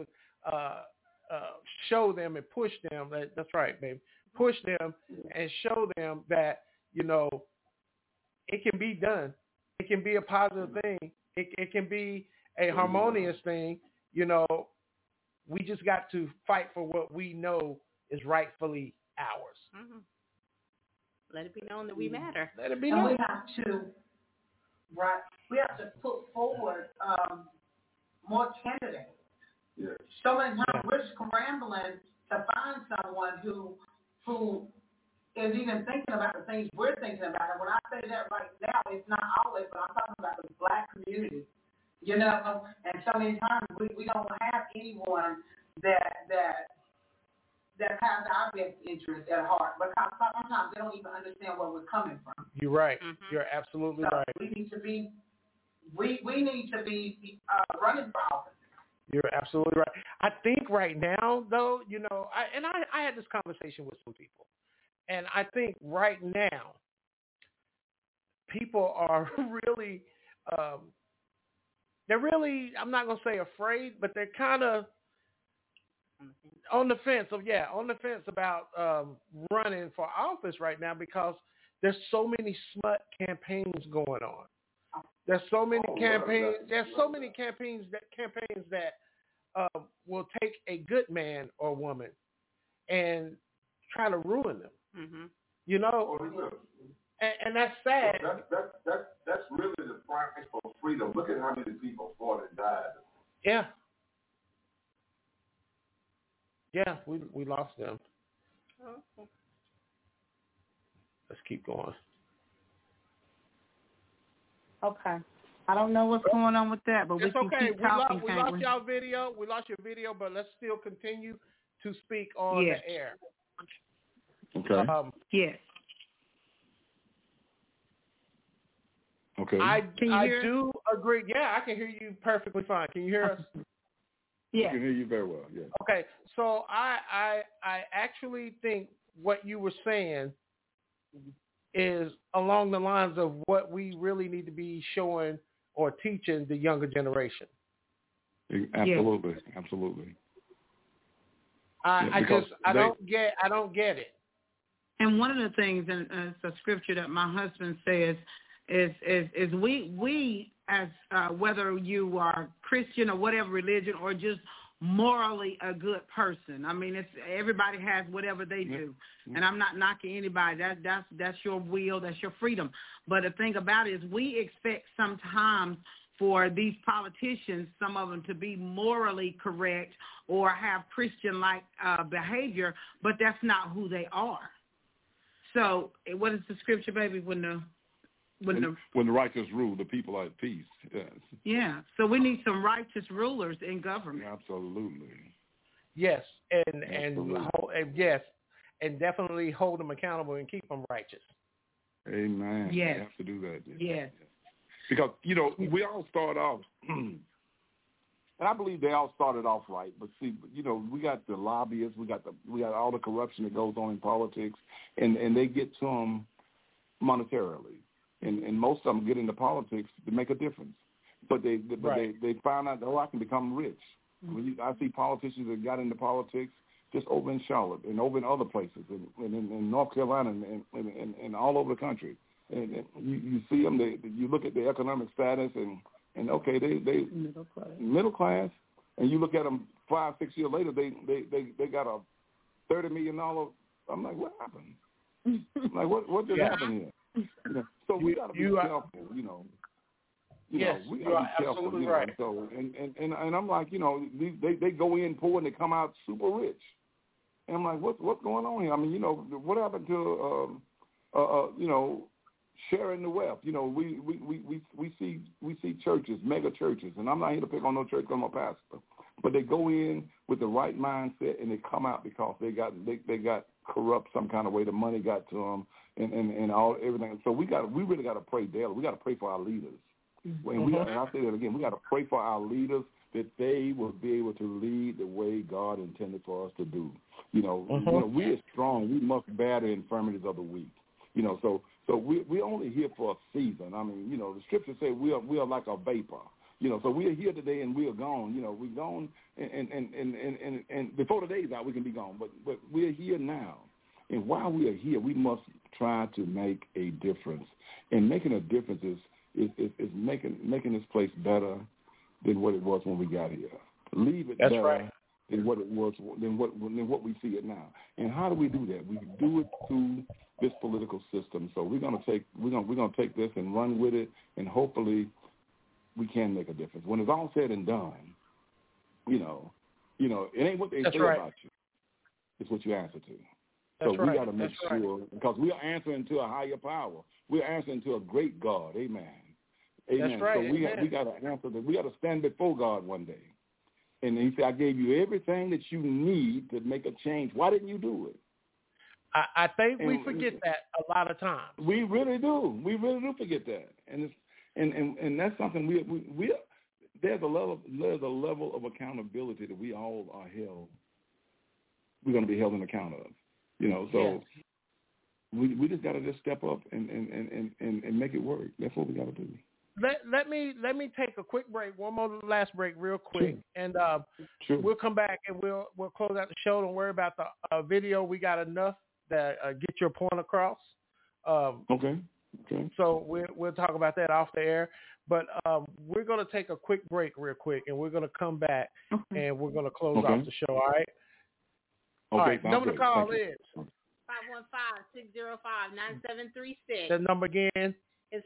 show them and push them. That's right, baby. Push them and show them that, you know, it can be done. It can be a positive thing. It can be a harmonious thing. You know, we just got to fight for what we know is rightfully ours. Mm-hmm. Let it be known that we matter. Let it be known. known. We have to put forward more candidates. Yeah. So many times we're scrambling to find someone who is even thinking about the things we're thinking about. And when I say that right now, it's not always, but I'm talking about the Black community. You know, and so many times we don't have anyone that has our best interest at heart, because sometimes they don't even understand where we're coming from. You're right. Mm-hmm. You're absolutely right. We need to be running for office. You're absolutely right. I think right now, though, you know, I had this conversation with some people, and I think right now people are really, they're really, I'm not going to say afraid, but they're kind of on the fence about running for office right now, because there's so many smut campaigns going on. There's so many campaigns. There's so many campaigns that will take a good man or woman and try to ruin them. Mm-hmm. You know, and that's sad. That's really the price for freedom. Look at how many people fought and died. Yeah. Yeah, we lost them. Okay. Let's keep going. Okay. I don't know what's going on with that, but it's we can keep talking. We lost y'all video. We lost your video, but let's still continue to speak on the air. Okay. Yes. Okay. I do agree. Yeah, I can hear you perfectly fine. Can you hear us? Yeah. I can hear you very well, yeah. Okay, so I actually think what you were saying is along the lines of what we really need to be showing or teaching the younger generation. Absolutely, absolutely. I don't get it. And one of the things, and it's a scripture that my husband says, is we as whether you are Christian or whatever religion or just morally a good person. I mean, it's everybody has whatever they do, and I'm not knocking anybody. That's your will, that's your freedom. But the thing about it is, we expect sometimes for these politicians, some of them to be morally correct or have Christian-like behavior, but that's not who they are. So, what is the scripture, baby? When the righteous rule, the people are at peace. Yes. Yeah. So we need some righteous rulers in government. Absolutely. Yes, and yes, and definitely hold them accountable and keep them righteous. Amen. Yes. You have to do that. Yes. Because we all start off, and I believe they all started off right. But see, we got the lobbyists, we got all the corruption that goes on in politics, and they get to them monetarily. And most of them get into politics to make a difference, but they find out, I can become rich. I see politicians that got into politics just over in Charlotte and over in other places, and in North Carolina and all over the country. And you see them. You look at their economic status, and okay, they middle class, and you look at them 5-6 years later, they got a $30 million. I'm like, what happened? Like, what just happened here? So we got to be careful, Yes, we got to be careful, absolutely right. So and I'm like, they go in poor and they come out super rich, and I'm like, what's going on here? I mean, what happened to sharing the wealth? We see churches, mega churches, and I'm not here to pick on no church, I'm a pastor, but they go in with the right mindset and they come out because they got corrupt some kind of way. The money got to them. And everything. So we really got to pray daily. We got to pray for our leaders. And I say that again, we got to pray for our leaders that they will be able to lead the way God intended for us to do. We are strong. We must bear the infirmities of the weak. So we're only here for a season. I mean, the scriptures say we are like a vapor. So we are here today and we are gone. We're gone, and before the day's out, we can be gone. But we are here now. And while we are here, we must try to make a difference. And making a difference is making this place better than what it was when we got here. Leave it better than what it was than what we see it now. And how do we do that? We do it through this political system. So we're gonna take this and run with it, and hopefully we can make a difference. When it's all said and done, it ain't what they say about you. It's what you answer to. So we got to make sure, because we are answering to a higher power. We're answering to a great God. Amen. Amen. That's right. So we got to answer that. We got to stand before God one day. And he said, I gave you everything that you need to make a change. Why didn't you do it? I think we forget that a lot of times. We really do. We really do forget that. And that's something we there's a level of accountability that we all are held. We're going to be held in account of. So we just got to just step up and make it work. That's what we got to do. Let me take a quick break, one more last break real quick, and we'll come back and we'll close out the show. Don't worry about the video. We got enough that get your point across. Okay. So we'll talk about that off the air. But we're going to take a quick break real quick, and we're going to come back and we're going to close off the show, all right? All right, number to call is 515-605-9736. The number again is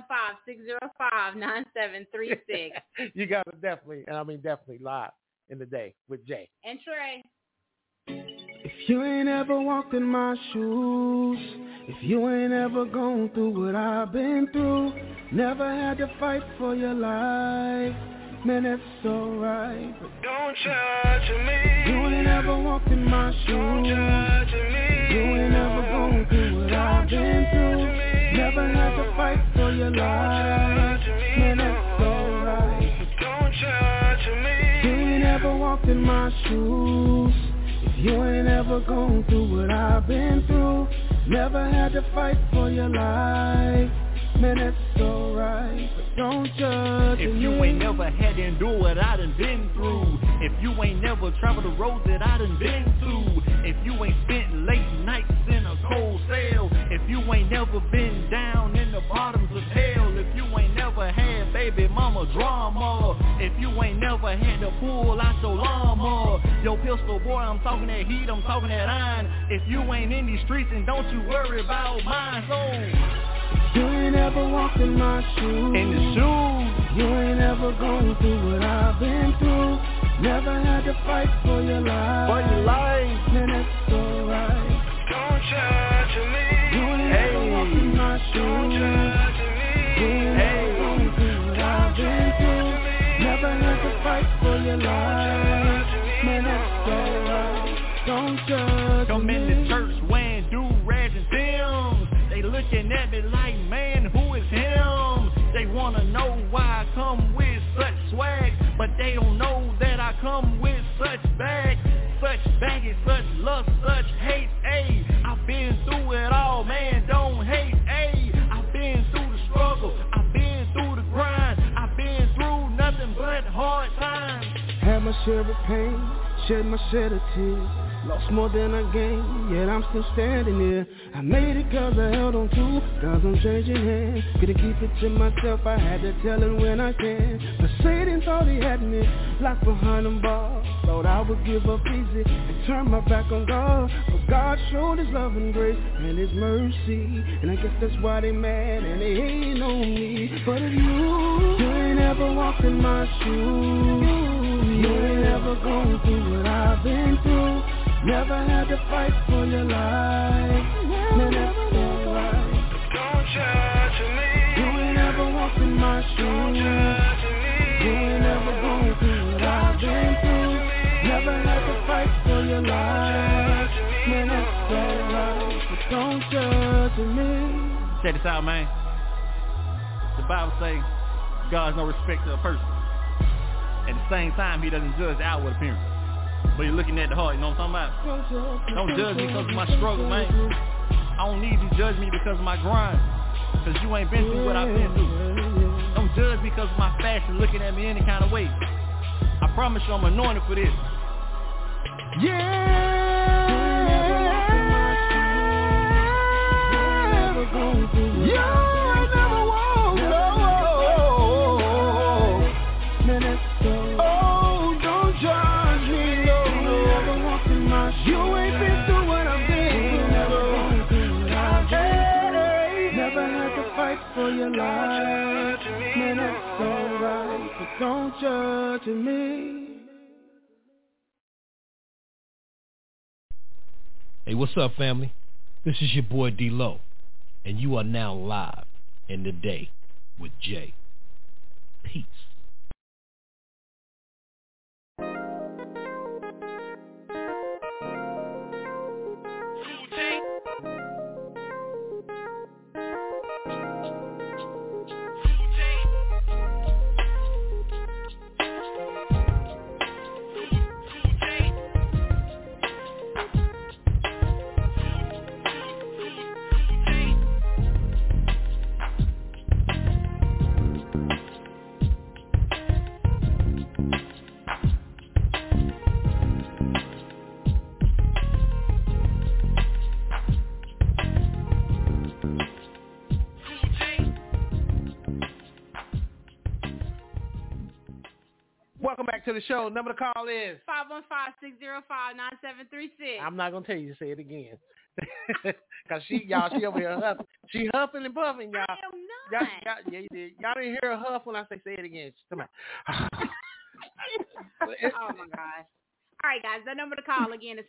515-605-9736. You got it definitely live in the day with Jay and Trey. If you ain't ever walked in my shoes, if you ain't ever gone through what I've been through, never had to fight for your life, man, that's alright. Don't judge me. You ain't ever walked in my shoes. Don't judge me. You ain't ever gone through what I've been through. Never had to fight for your life. Man, that's alright. Don't judge me. You ain't ever walked in my shoes. If you ain't ever gone through what I've been through. Never had to fight for your life. Man, that's alright, but don't judge If me. you ain't never had to endure what I done been through. If you ain't never traveled the roads that I done been to. If you ain't spent late nights in a cold cell. If you ain't never been down in the bottoms of hell. If you ain't never had baby mama drama. If you ain't never had to pull out your llama. Yo pistol boy, I'm talking that heat, I'm talking that iron. If you ain't in these streets, and don't you worry about mine. So you ain't ever walked in my shoes. In the shoes. You ain't ever gone through what I've been through. Never had to fight for your life. For your life. Man, that's alright. Don't judge me. You ain't ever walked in my shoes. Don't judge me. You ain't ever gone through what I've been through. Never had to fight for your life. Man, that's alright. Don't judge Come me. in the church wearing do-rags and Timbs. They looking at me like, man, who is him? They wanna know why I come with such swag, but they don't know that I come with such baggage, such lust, such hate, ayy. I've been through it all, man, don't hate, ayy. I've been through the struggle, I've been through the grind, I've been through nothing but hard times. Had my share of pain, shed my share of tears. Lost more than I gained, yet I'm still standing here. I made it cause I held on to, cause I'm changing hands. Couldn't keep it to myself, I had to tell him when I can. But Satan thought he had me, locked behind them bars. Thought I would give up easy and turn my back on God. But God showed his love and grace and his mercy. And I guess that's why they mad and they hating on me. But if you ain't ever walked in my shoes, you ain't ever gone through what I've been through. Never had to fight for your life. Man, that's alright. Don't judge me. You ain't ever walked in my shoes. Don't judge me. You ain't ever gone through what I've been through. Never had to fight for your life. Man, that's alright. But don't judge me. Check this out, man. The Bible says God's no respecter of person. At the same time, he doesn't judge the outward appearance. But you're looking at the heart, you know what I'm talking about? Don't judge me because of my struggle, man. I don't need you to judge me because of my grind. Because you ain't been through what I've been through. Don't judge me because of my fashion, looking at me any kind of way. I promise you I'm anointed for this. You ain't been through what I've been through. Never had to fight for your life. Man, that's alright, but don't judge me. Hey, what's up, family? This is your boy D-Lo, and you are now live in the day with Jay. Peace. Welcome back to the show. Number to call is 515-605-9736. I'm not gonna tell you to say it again, cause she over here huffing. She huffing and puffing, y'all. I am not. Yeah, you did. Y'all didn't hear her huff when I say it again. Come on. Oh my gosh. All right, guys. The number to call again is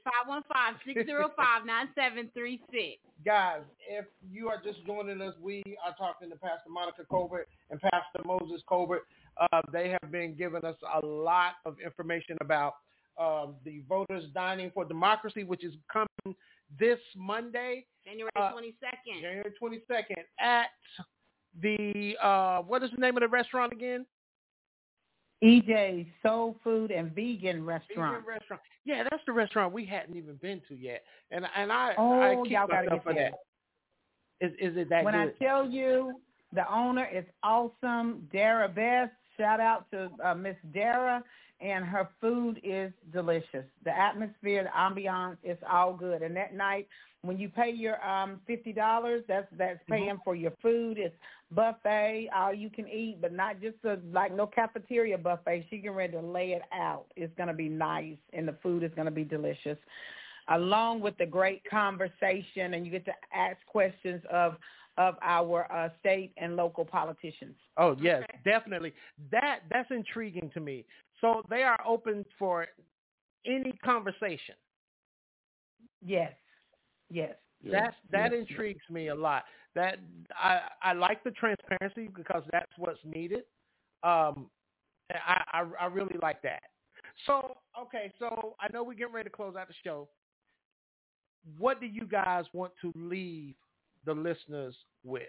515-605-9736. Guys, if you are just joining us, we are talking to Pastor Monica Colbert and Pastor Moses Colbert. They have been giving us a lot of information about the Voters Dining for Democracy, which is coming this Monday, January 22nd. January 22nd at the what is the name of the restaurant again? EJ's Soul Food and Vegan Restaurant. Vegan restaurant. Yeah, that's the restaurant we hadn't even been to yet, and I keep y'all gotta myself get for there. that. Is it that when good? I tell you the owner is awesome, Dara Best. Shout out to Miss Dara, and her food is delicious. The atmosphere, the ambiance, it's all good. And that night, when you pay your $50, that's paying for your food. It's buffet, all you can eat, but not just like no cafeteria buffet. She can ready to lay it out. It's going to be nice, and the food is going to be delicious, along with the great conversation, and you get to ask questions of our state and local politicians. Oh, yes, definitely. That's intriguing to me. So they are open for any conversation. Yes. That intrigues me a lot. That I like the transparency because that's what's needed. I really like that. So I know we're getting ready to close out the show. What do you guys want to leave the listeners with?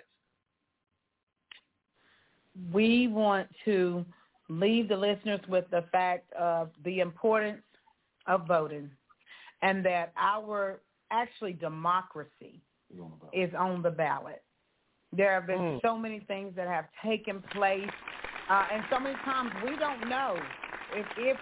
We want to leave the listeners with the fact of the importance of voting, and that our democracy is on the ballot. There have been so many things that have taken place, and so many times we don't know if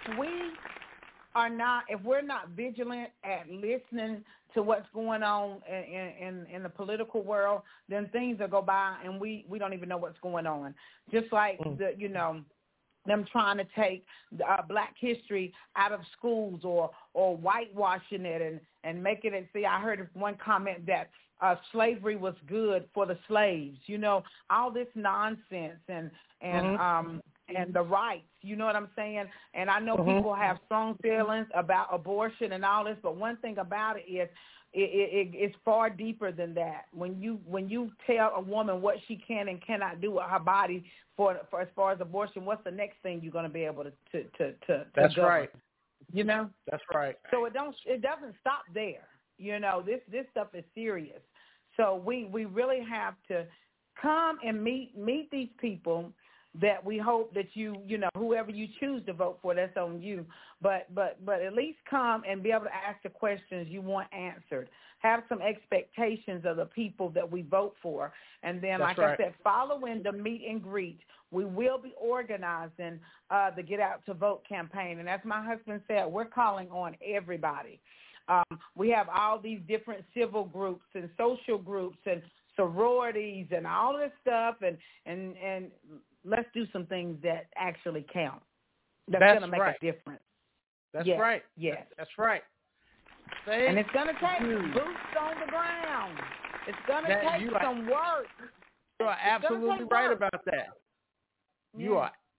we're not vigilant at listening to what's going on in the political world, then things will go by and we don't even know what's going on. Just like them trying to take Black history out of schools or whitewashing it and making it. See, I heard one comment that slavery was good for the slaves. All this nonsense and the rights. You know what I'm saying? And I know people have strong feelings about abortion and all this, but one thing about it is it's far deeper than that. When you tell a woman what she can and cannot do with her body for as far as abortion, what's the next thing you're going to be able to That's govern? right. That's right. So it doesn't stop there. This stuff is serious. So we really have to come and meet these people that we hope that whoever you choose to vote for, that's on you. But at least come and be able to ask the questions you want answered. Have some expectations of the people that we vote for. And then, I said, following the meet and greet, we will be organizing the Get Out to Vote campaign. And as my husband said, we're calling on everybody. We have all these different civil groups and social groups and sororities and all this stuff, and let's do some things that actually count. That's going to make a difference. That's right. Yes. That's right. And it's going to take boots on the ground. It's going to take some work. You are absolutely right about that. You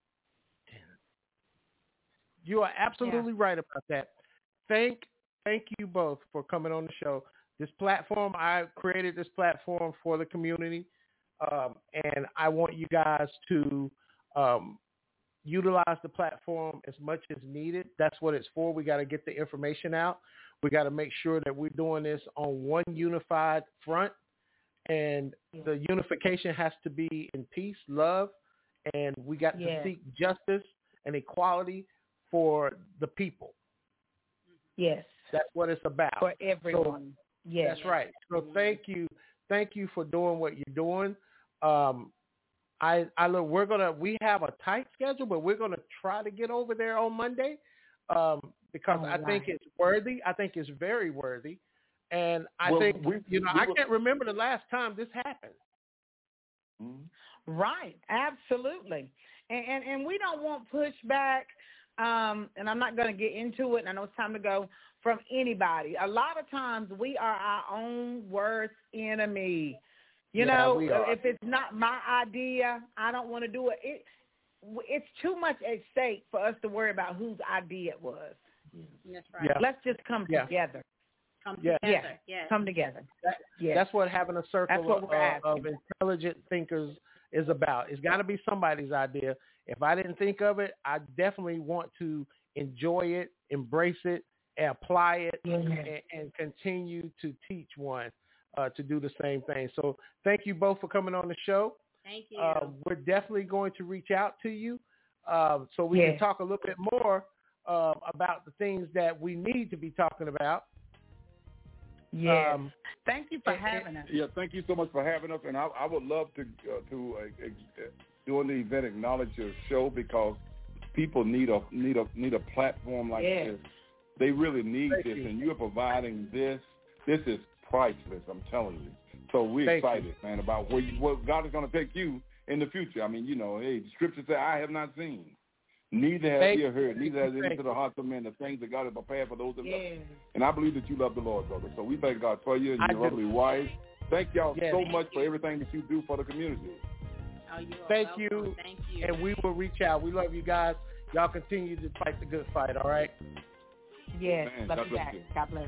are absolutely right about that. Thank you both for coming on the show. This platform, I created this platform for the community, and I want you guys to utilize the platform as much as needed. That's what it's for. We got to get the information out. We got to make sure that we're doing this on one unified front, and the unification has to be in peace, love, and we got to seek justice and equality for the people. Yes. That's what it's about. For everyone. Yes. That's right. So thank you for doing what you're doing. We have a tight schedule, but we're gonna try to get over there on Monday because I think it's worthy. I think it's very worthy, and I can't remember the last time this happened. Right. Absolutely. And we don't want pushback. And I'm not going to get into it. And I know it's time to go from anybody. A lot of times we are our own worst enemy. If it's not my idea, I don't want to do it. It's too much at stake for us to worry about whose idea it was. That's right. Yeah. Let's just come together. Come together. Yeah. Come together. That's what having a circle of intelligent thinkers is about. It's got to be somebody's idea. If I didn't think of it, I definitely want to enjoy it, embrace it, apply it, and continue to teach one to do the same thing. So thank you both for coming on the show. Thank you. We're definitely going to reach out to you so we can talk a little bit more about the things that we need to be talking about. Yeah. Thank you for having us. Yeah, thank you so much for having us. And I would love to during the event acknowledge your show, because people need a platform like this. They really need this, and you're providing this. This is priceless, I'm telling you. So we're excited, man, about what God is going to take you in the future. I mean, the scripture says, "I have not seen, neither has ear heard, neither has it into the hearts of men the things that God has prepared for those that love Him." And I believe that you love the Lord, brother. So we thank God for you and your lovely wife. Thank y'all so much for everything that you do for the community. Thank you, and we will reach out. We love you guys. Y'all continue to fight the good fight, all right? Yes, love you guys. God bless.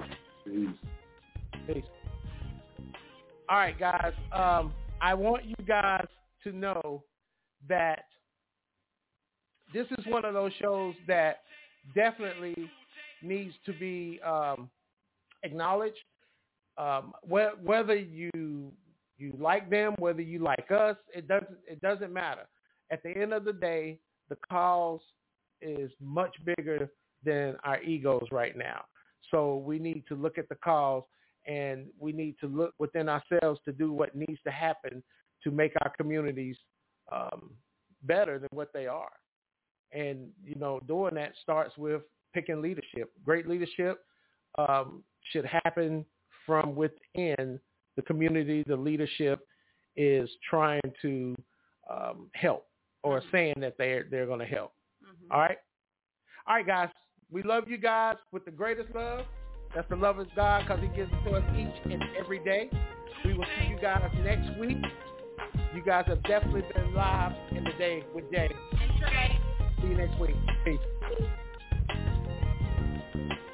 Peace. All right, guys. I want you guys to know that this is one of those shows that definitely needs to be acknowledged. Whether you like them, whether you like us, it doesn't matter. At the end of the day, the cause is much bigger than our egos right now. So we need to look at the cause, and we need to look within ourselves to do what needs to happen to make our communities better than what they are. And, doing that starts with picking leadership. Great leadership should happen from within the community. The leadership is trying to help, or saying that they're going to help. All right? All right, guys. We love you guys with the greatest love. That's the love of God, because He gives it to us each and every day. We will see you guys next week. You guys have definitely been live in the day with Jay. And Trey. See you next week. Peace.